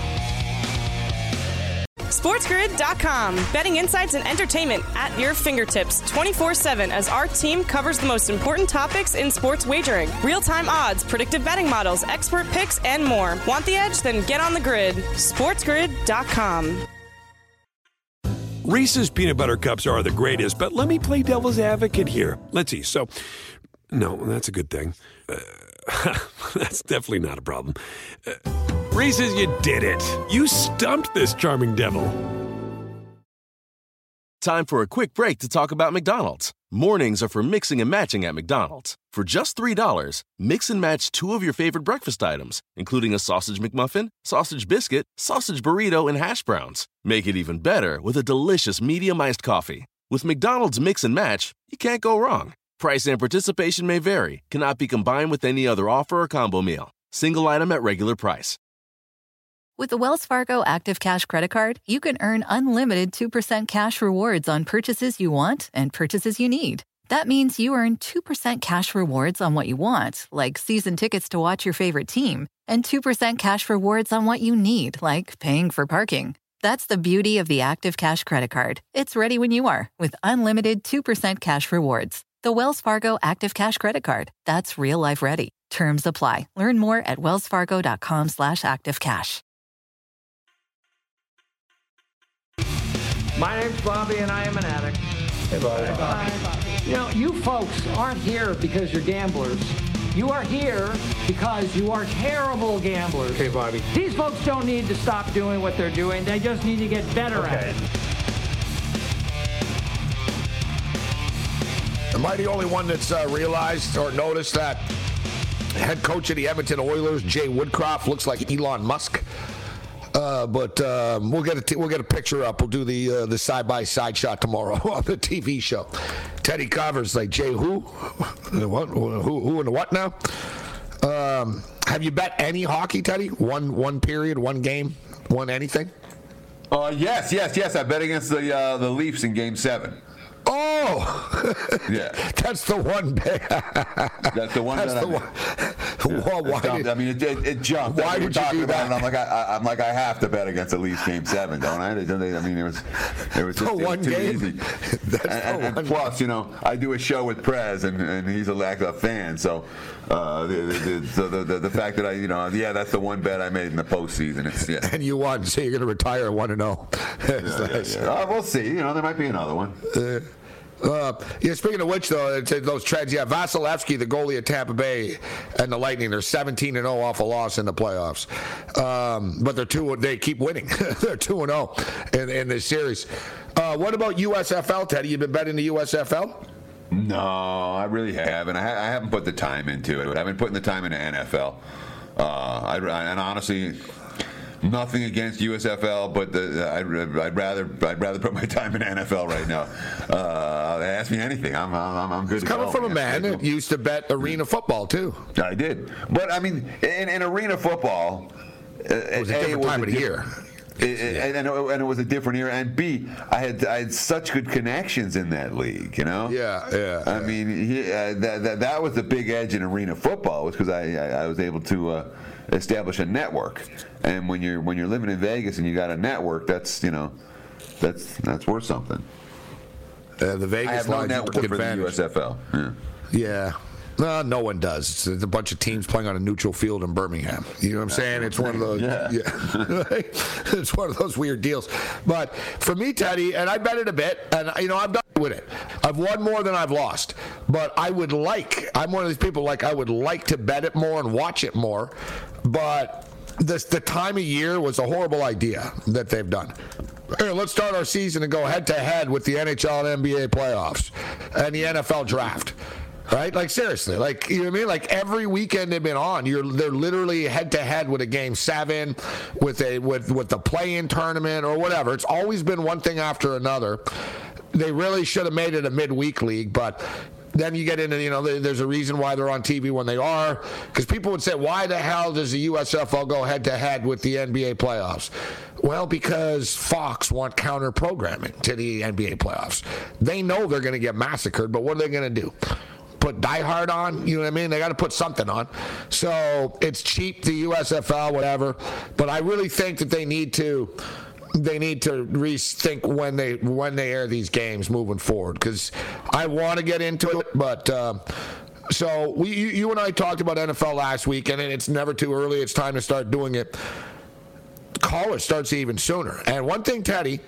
SportsGrid dot com. Betting insights and entertainment at your fingertips twenty-four seven as our team covers the most important topics in sports wagering. Real-time odds, predictive betting models, expert picks, and more. Want the edge? Then get on the grid. SportsGrid dot com. Reese's Peanut Butter Cups are the greatest, but let me play devil's advocate here. Let's see. So, no, that's a good thing. Uh, that's definitely not a problem. Uh, Reese's, you did it. You stumped this charming devil. Time for a quick break to talk about McDonald's. Mornings are for mixing and matching at McDonald's. For just three dollars, mix and match two of your favorite breakfast items, including a sausage McMuffin, sausage biscuit, sausage burrito, and hash browns. Make it even better with a delicious medium iced coffee. With McDonald's Mix and Match, you can't go wrong. Price and participation may vary. Cannot be combined with any other offer or combo meal. Single item at regular price. With the Wells Fargo Active Cash Credit Card, you can earn unlimited two percent cash rewards on purchases you want and purchases you need. That means you earn two percent cash rewards on what you want, like season tickets to watch your favorite team, and two percent cash rewards on what you need, like paying for parking. That's the beauty of the Active Cash Credit Card. It's ready when you are, with unlimited two percent cash rewards. The Wells Fargo Active Cash Credit Card. That's real life ready. Terms apply. Learn more at wellsfargo.com slash activecash. My name's Bobby, and I am an addict. Hey, Bobby. Hey, Bobby. Hi, Bobby. You know, you folks aren't here because you're gamblers. You are here because you are terrible gamblers. Hey, Bobby. These folks don't need to stop doing what they're doing. They just need to get better okay. at it. Am I the only one that's uh, realized or noticed that head coach of the Edmonton Oilers, Jay Woodcroft, looks like Elon Musk? Uh, but uh, we'll get a t- we'll get a picture up. We'll do the uh, the side by side shot tomorrow on the T V show. Teddy Covers like Jay who, what who who and what now? Um, have you bet any hockey, Teddy? One one period, one game, one anything? Uh, yes, yes, yes. I bet against the uh, the Leafs in Game Seven. Oh, yeah, that's the one. That's the one. That's that the I, one. Yeah, well, why jumped, did, I mean, it, it, it jumped. Why would you do about that? It, and I'm like, I, I'm like, I have to bet against the Leafs Game Seven, don't I? Don't they, I mean, it was, it was just the one too game. easy. That's and, and, one and plus, you know, I do a show with Prez, and, and he's a lack of fan, so uh, the, the, the, so the, the the fact that I, you know, yeah, that's the one bet I made in the postseason. It's yeah. And you won, so you're going to retire one and zero. Yeah, yeah, yeah. Uh, we'll see. You know, there might be another one. Uh, Uh, yeah, speaking of which, though, it's, those trends, yeah, Vasilevsky, the goalie of Tampa Bay, and the Lightning, they're seventeen and oh off a loss in the playoffs. Um, but they're two, they keep winning. They're two and oh in, in this series. Uh, what about U S F L, Teddy? You been betting the U S F L? No, I really haven't. I, ha- I haven't put the time into it. I've been putting the time into N F L. Uh, I, and honestly, nothing against U S F L, but the, I'd, I'd rather I'd rather put my time in N F L right now. Uh, they ask me anything, I'm I'm, I'm good. It's to coming go, from man. a man that used to bet arena football too. I did, but I mean, in, in arena football, it was a different a, time of the diff- year. It, it, and, and it was a different era. And B, I had I had such good connections in that league, you know. Yeah, yeah. I mean, he, uh, that, that that was the big edge in arena football, was because I, I I was able to uh, establish a network. And when you're when you're living in Vegas and you got a network, that's you know, that's that's worth something. Uh, the Vegas I have no lines network took for advantage. the U S F L. Yeah. Yeah. No, no one does. It's, it's a bunch of teams playing on a neutral field in Birmingham. You know what I'm saying? It's one of those. Yeah. yeah. It's one of those weird deals. But for me, Teddy, and I bet it a bit, and you know, I've done with it. I've won more than I've lost. But I would like. I'm one of these people like I would like to bet it more and watch it more. But this the time of year was a horrible idea that they've done. Here, let's start our season and go head to head with the N H L and N B A playoffs and the N F L draft. Right? Like, seriously. Like, you know what I mean? Like, every weekend they've been on, you're they're literally head-to-head with a game seven, with a with, with the play-in tournament or whatever. It's always been one thing after another. They really should have made it a midweek league, but then you get into, you know, there's a reason why they're on T V when they are. Because people would say, why the hell does the U S F L go head-to-head with the N B A playoffs? Well, because Fox want counter-programming to the N B A playoffs. They know they're going to get massacred, but what are they going to do? Put Die Hard on, you know what I mean? They got to put something on. So it's cheap, the U S F L, whatever. But I really think that they need to they need to rethink when they when they air these games moving forward. Because I want to get into it, but uh, so we you, you and I talked about N F L last week, and it's never too early. It's time to start doing it. College starts even sooner. And one thing, Teddy,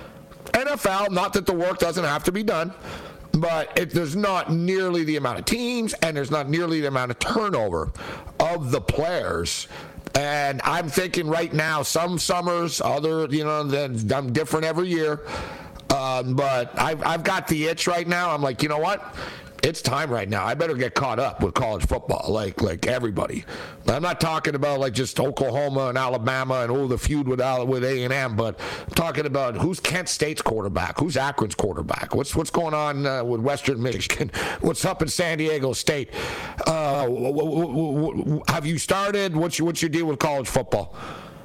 N F L, not that the work doesn't have to be done, but it, there's not nearly the amount of teams, and there's not nearly the amount of turnover of the players. And I'm thinking right now, some summers, other, you know, I'm different every year. Um, but I've, I've got the itch right now. I'm like, you know what? It's time right now. I better get caught up with college football, like like everybody. I'm not talking about like just Oklahoma and Alabama and oh the feud with with A and M, but I'm talking about who's Kent State's quarterback, who's Akron's quarterback, what's what's going on uh, with Western Michigan, what's up in San Diego State. Uh, w- w- w- have you started? What's your what's your deal with college football?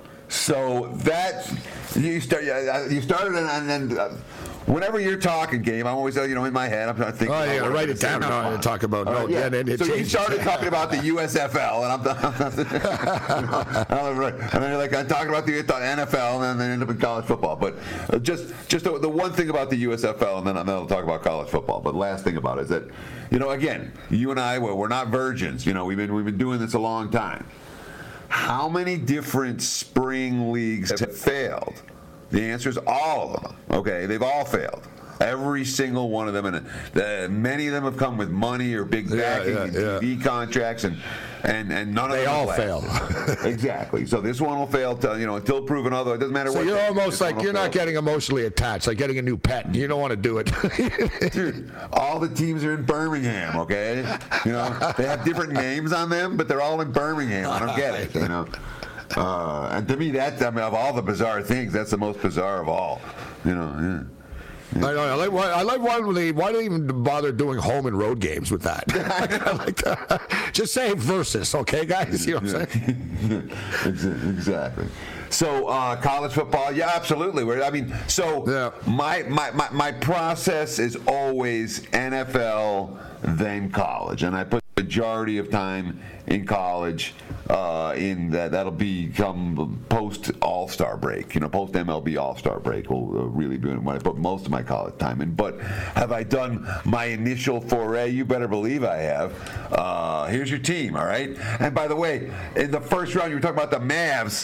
So that you start, you started, and then uh, whenever you're talking, Gabe, I'm always, you know, in my head, I'm thinking. Oh, yeah, write it down. No, talk about no. Right, yeah. yeah, it, it so you changes. started talking about the U S F L, and I'm, I'm and then you're like, I'm talking about the N F L, and then end up in college football. But uh, just, just the, the one thing about the U S F L, and then, and then I'll talk about college football. But last thing about it is that, you know, again, you and I, we're, we're not virgins. You know, we've been we've been doing this a long time. How many different spring leagues have failed? The answer is all of them. Okay, they've all failed. Every single one of them, and the, many of them have come with money or big backing yeah, and yeah. T V contracts, and and and none of They them all fail. Exactly. So this one will fail till, you know, until proven other. It doesn't matter So what. you're almost like you're fail. not getting emotionally attached, like getting a new pet. You don't want to do it. Dude, all the teams are in Birmingham, okay? You know, they have different names on them, but they're all in Birmingham. I don't get it, you know. Uh, and to me, that, I mean, of all the bizarre things, that's the most bizarre of all. You know, yeah. I, know, I like why I like why they why do they even bother doing home and road games with that? I like that. Just say versus, okay, guys. You know what I'm saying? Exactly. So uh, college football, yeah, absolutely. We're, I mean, so yeah. my, my my my process is always N F L, then college, and I put the majority of time in college. Uh, in that, that'll become post All-Star break, you know, post M L B All-Star break will uh, really be when I put most of my college time in. But have I done my initial foray? You better believe I have. Uh, here's your team, all right? And by the way, in the first round, you were talking about the Mavs.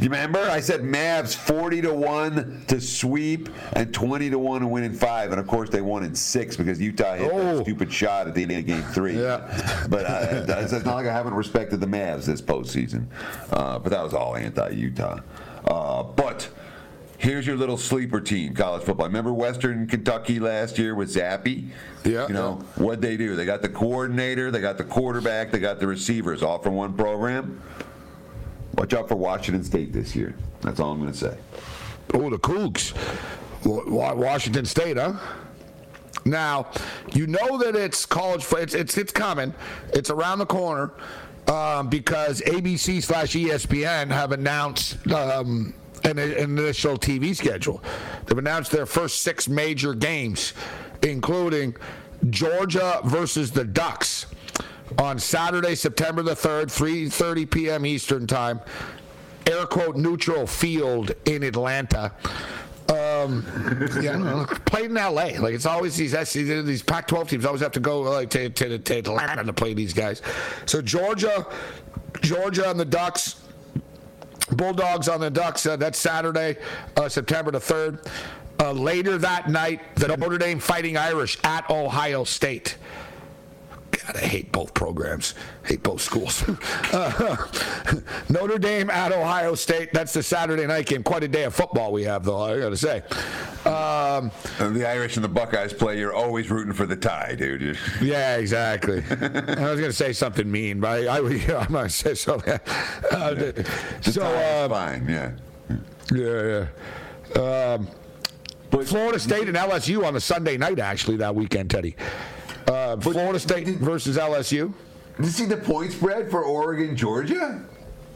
You remember? I said Mavs forty to one to sweep and twenty to one to win in five. And, of course, they won in six because Utah hit oh. that stupid shot at the end of game three. Yeah. But uh, it's not like I haven't respected the Mavs this postseason. Uh, but that was all anti-Utah. Uh, but here's your little sleeper team, college football. Remember Western Kentucky last year with Zappy? Yeah. You know, yeah. what'd they do? They got the coordinator, they got the quarterback, they got the receivers, all from one program. Watch out for Washington State this year. That's all I'm going to say. Oh, the Cougs. Washington State, huh? Now, you know that it's college. It's it's it's coming. It's around the corner um, because A B C slash E S P N have announced um, an, an initial T V schedule. They've announced their first six major games, including Georgia versus the Ducks on Saturday, September the third, three thirty p.m. Eastern Time, air quote neutral field in Atlanta. Um, yeah, know, played in L A. Like it's always these these Pac twelve teams always have to go like to, to, to Atlanta to play these guys. So Georgia, Georgia on the Ducks, Bulldogs on the Ducks. Uh, that's Saturday, uh, September the third. Uh, later that night, the Notre Dame Fighting Irish at Ohio State. God, I hate both programs. Hate both schools. uh, Notre Dame at Ohio State. That's the Saturday night game. Quite a day of football we have, though, I got to say. Um, the Irish and the Buckeyes play. You're always rooting for the tie, dude. Yeah, exactly. I was going to say something mean, but I, I, I'm going to say something. Uh, the so, tie is uh, fine, yeah. Yeah, yeah. Um, but Florida State and L S U on the Sunday night, actually, that weekend, Teddy. Uh, Florida State did, versus L S U. Did you see the point spread for Oregon, Georgia?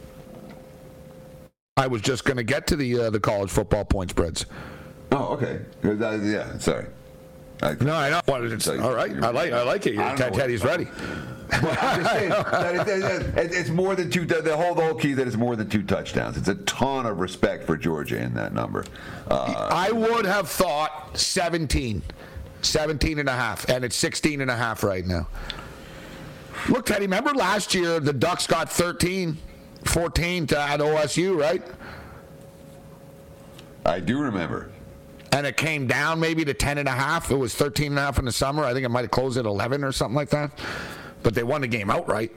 I was just going to get to the uh, the college football point spreads. Oh, okay. Uh, yeah, sorry. I, no, I know. Well, it's, all right, I like I like it. Ted, Teddy's ready. Well, I'm just saying that it, it, it's more than two. The whole the whole key that it's more than two touchdowns. It's a ton of respect for Georgia in that number. Uh, I would have thought seventeen. seventeen and a half, and it's sixteen and a half right now. Look, Teddy, remember last year the Ducks got thirteen, fourteen to at O S U, right? I do remember. And it came down maybe to ten and a half. It was thirteen and a half in the summer. I think it might have closed at eleven or something like that. But they won the game outright.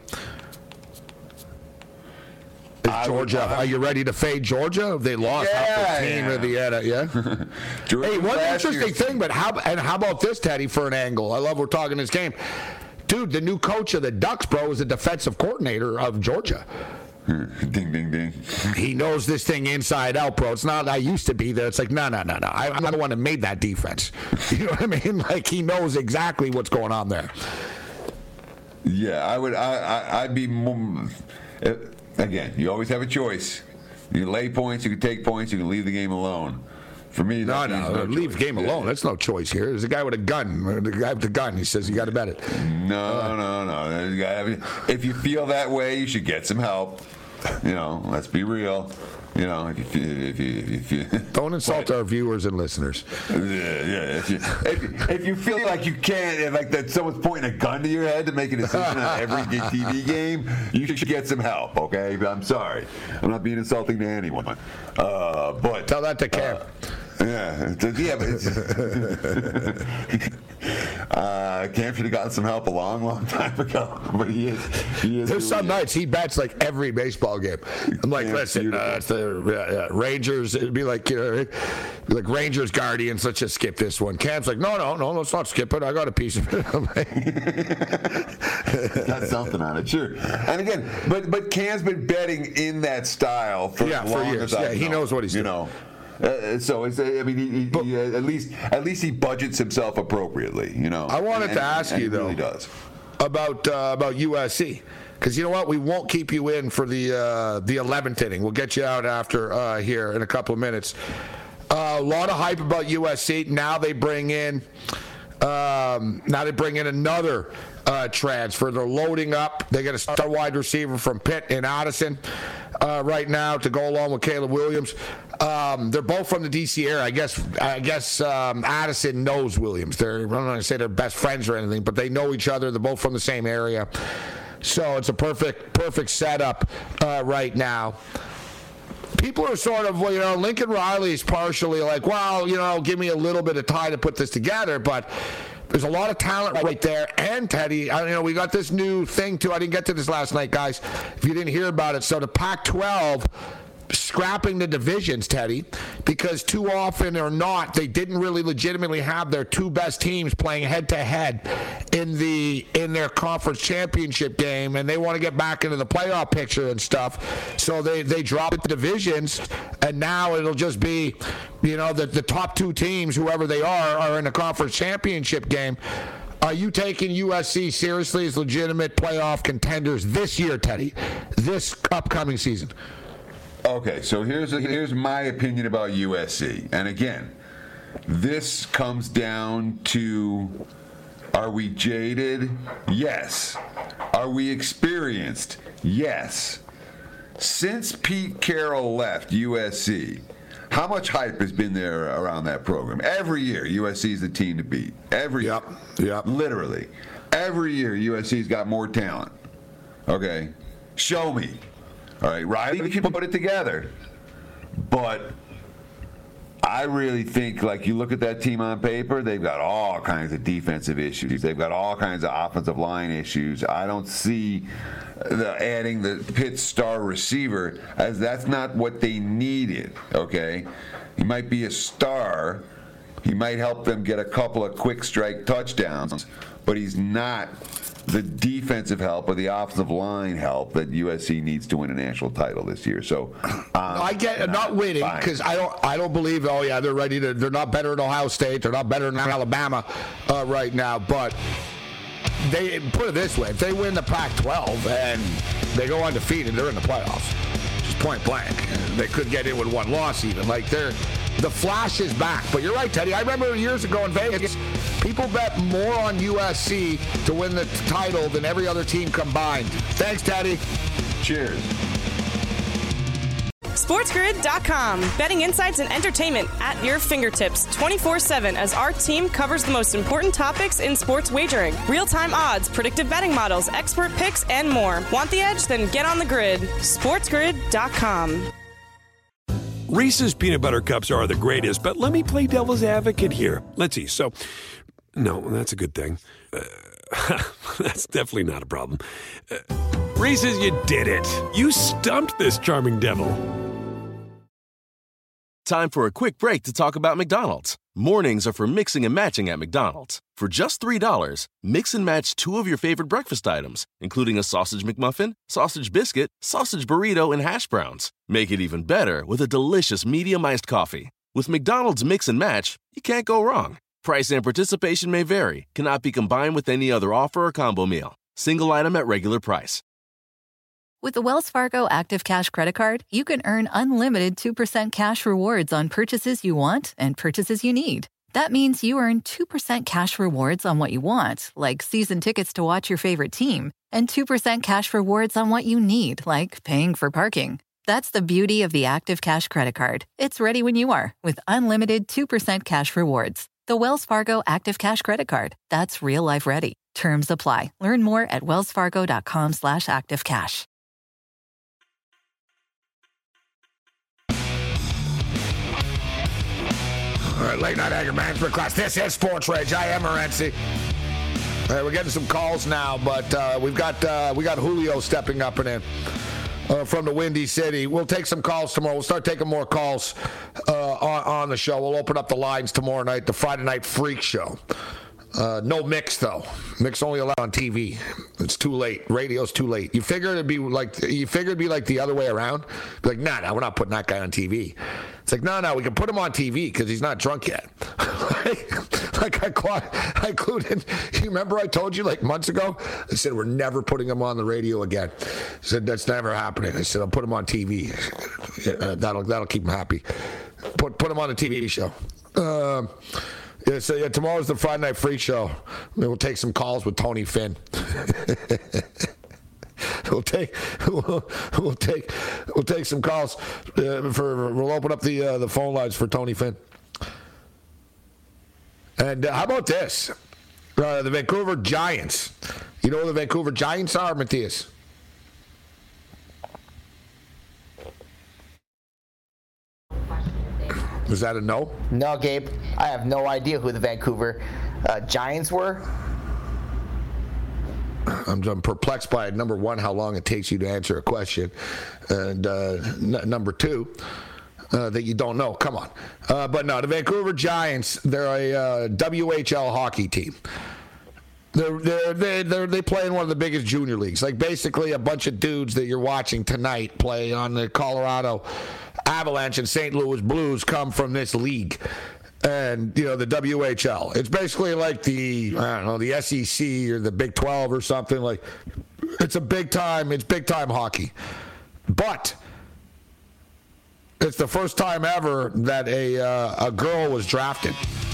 Is Georgia, are you ready to fade Georgia? They lost yeah, half the team yeah. of the uh, yeah. Hey, one interesting thing, but how and how about this, Teddy, for an angle? I love we're talking this game. Dude, the new coach of the Ducks, bro, is the defensive coordinator of Georgia. Ding, ding, ding. He knows this thing inside out, bro. It's not I used to be there. It's like, no, no, no, no. I, I'm not the one that made that defense. You know what I mean? Like, he knows exactly what's going on there. Yeah, I would. I, I I'd be more. It, Again, you always have a choice. You can lay points, you can take points, you can leave the game alone. For me, no, no, no leave the game alone. That's no choice here. There's a guy with a gun. The guy with the gun. He says you got to bet it. No, uh, no, no. If you feel that way, you should get some help. You know, let's be real. You know, if you, if you, if you don't insult but, our viewers and listeners. Yeah, yeah. If you, if, if you feel like you can't, if like that someone's pointing a gun to your head to make a decision on every T V game, you should get some help. Okay, I'm sorry, I'm not being insulting to anyone. Uh, but tell that to Cam. Uh, Yeah, yeah, but it's, uh, Cam should have gotten some help a long, long time ago. But he is. He is There's some he nights he bets like every baseball game. I'm like, yeah, listen, uh, it's the uh, Rangers. It'd be like, you know, it'd be like Rangers Guardians. Let's just skip this one. Cam's like, no, no, no, let's not skip it. I got a piece of it. Got something on it, sure. And again, but but Cam's been betting in that style for yeah, as long for years. as I Yeah, he know, knows what he's you doing. know. Uh, so it's, I mean, he, he, but, he, uh, at least at least he budgets himself appropriately, you know. I wanted and, to ask and, you and though really does. about uh, about U S C, because you know what, we won't keep you in for the uh, the eleventh inning. We'll get you out after uh, here in a couple of minutes. Uh, a lot of hype about U S C. Now they bring in um, now they bring in another uh, transfer. They're loading up. They get a star wide receiver from Pitt in Addison uh, right now to go along with Caleb Williams. Um, they're both from the D C area. I guess I guess um, Addison knows Williams. They're, I'm not going to say they're best friends or anything, but they know each other. They're both from the same area. So it's a perfect perfect setup uh, right now. people are sort of, well, you know, Lincoln Riley's partially like, well, you know, give me a little bit of time to put this together, but there's a lot of talent right there. And Teddy, I, you know, we got this new thing too. I didn't get to this last night, guys, if you didn't hear about it. So the Pac twelve scrapping the divisions, Teddy, because too often or not, they didn't really legitimately have their two best teams playing head-to-head in the in their conference championship game, and they want to get back into the playoff picture and stuff. So they, they dropped the divisions, and now it'll just be, you know, the, the top two teams, whoever they are, are in the conference championship game. Are you taking U S C seriously as legitimate playoff contenders this year, Teddy, this upcoming season? Okay, so here's a, here's my opinion about U S C. And again, this comes down to, are we jaded? Yes. Are we experienced? Yes. Since Pete Carroll left U S C, how much hype has been there around that program? Every year, U S C is the team to beat. Every yep, year. Yep. Literally. Every year, U S C's got more talent. Okay? Show me. All right, Riley can put it together, but I really think, like, you look at that team on paper, they've got all kinds of defensive issues. They've got all kinds of offensive line issues. I don't see the adding the Pitt star receiver, as that's not what they needed, okay? He might be a star. He might help them get a couple of quick strike touchdowns, but he's not the defensive help or the offensive line help that U S C needs to win a national title this year. So um, I get not, not winning because I don't I don't believe oh yeah they're ready to they're not better than Ohio State, they're not better than Alabama uh, right now, but they put it this way, if they win the Pac twelve and they go undefeated, they're in the playoffs. Just point blank. They could get in with one loss even. Like they're the flash is back. But you're right, Teddy. I remember years ago in Vegas, people bet more on U S C to win the title than every other team combined. Thanks, Teddy. Cheers. SportsGrid dot com. Betting insights and entertainment at your fingertips twenty-four seven as our team covers the most important topics in sports wagering. Real-time odds, predictive betting models, expert picks, and more. Want the edge? Then get on the grid. SportsGrid dot com. Reese's Peanut Butter Cups are the greatest, but let me play devil's advocate here. Let's see. So, no, that's a good thing. Uh, that's definitely not a problem. Uh, Reese's, you did it. You stumped this charming devil. Time for a quick break to talk about McDonald's. Mornings are for mixing and matching at McDonald's. For just three dollars, mix and match two of your favorite breakfast items, including a sausage McMuffin, sausage biscuit, sausage burrito, and hash browns. Make it even better with a delicious medium iced coffee. With McDonald's Mix and Match, you can't go wrong. Price and participation may vary. Cannot be combined with any other offer or combo meal. Single item at regular price. With the Wells Fargo Active Cash Credit Card, you can earn unlimited two percent cash rewards on purchases you want and purchases you need. That means you earn two percent cash rewards on what you want, like season tickets to watch your favorite team, and two percent cash rewards on what you need, like paying for parking. That's the beauty of the Active Cash Credit Card. It's ready when you are, with unlimited two percent cash rewards. The Wells Fargo Active Cash Credit Card. That's real life ready. Terms apply. Learn more at wellsfargo.com slash activecash. All right, late night anger management class. This is Sports Rage. I am Morency. All right, we're getting some calls now, but uh, we've got uh, we got Julio stepping up and in uh, from the Windy City. We'll take some calls tomorrow. We'll start taking more calls uh, on, on the show. We'll open up the lines tomorrow night, the Friday Night Freak Show. Uh, no mix, though. Mix only allowed on T V. It's too late. Radio's too late. You figure it'd be like you figure it'd be like the other way around. Be like, nah, nah, we're not putting that guy on T V. It's like, no, no, we can put him on T V because he's not drunk yet. like, like I, I included. You remember I told you like months ago? I said we're never putting him on the radio again. I said that's never happening. I said I'll put him on T V. Uh, that'll that'll keep him happy. Put put him on a T V show. Uh, Yeah, so yeah, tomorrow's the Friday Night Freak Show. We'll take some calls with Tony Finn. we'll take we'll, we'll take we'll take some calls uh, for we'll open up the uh, the phone lines for Tony Finn. And uh, how about this? Uh, the Vancouver Giants. You know who the Vancouver Giants are, Matthias? Is that a no? No, Gabe. I have no idea who the Vancouver uh, Giants were. I'm, I'm perplexed by, number one, how long it takes you to answer a question. And uh, n- number two, uh, that you don't know. Come on. Uh, but no, the Vancouver Giants, they're a uh, W H L hockey team. They're, they're, they're, they're, they play in one of the biggest junior leagues. Like basically a bunch of dudes that you're watching tonight play on the Colorado Avalanche and Saint Louis Blues come from this league. And, you know, the W H L. It's basically like the, I don't know, the S E C or the Big twelve or something. Like, it's a big time, it's big time hockey. But it's the first time ever that a uh, a girl was drafted.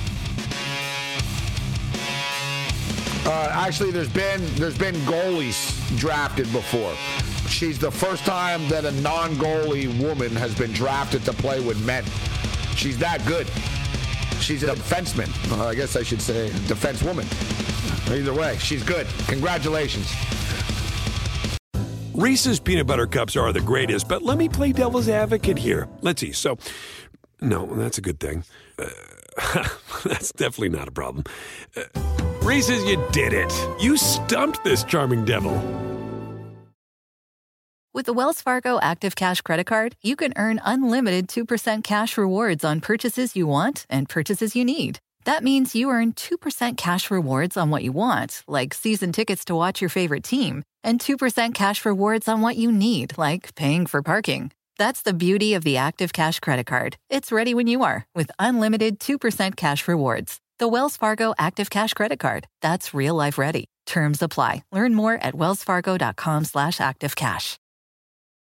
Uh, actually, there's been there's been goalies drafted before. She's the first time that a non-goalie woman has been drafted to play with men. She's that good. She's a defenseman. Uh, I guess I should say defense woman. Either way, she's good. Congratulations. Reese's Peanut Butter Cups are the greatest, but let me play devil's advocate here. Let's see. So, no, that's a good thing. Uh, that's definitely not a problem. Uh, Reese's, you did it. You stumped this charming devil. With the Wells Fargo Active Cash Credit Card, you can earn unlimited two percent cash rewards on purchases you want and purchases you need. That means you earn two percent cash rewards on what you want, like season tickets to watch your favorite team, and two percent cash rewards on what you need, like paying for parking. That's the beauty of the Active Cash Credit Card. It's ready when you are, with unlimited two percent cash rewards. The Wells Fargo Active Cash Credit Card. That's real life ready. Terms apply. Learn more at wellsfargo.com slash activecash.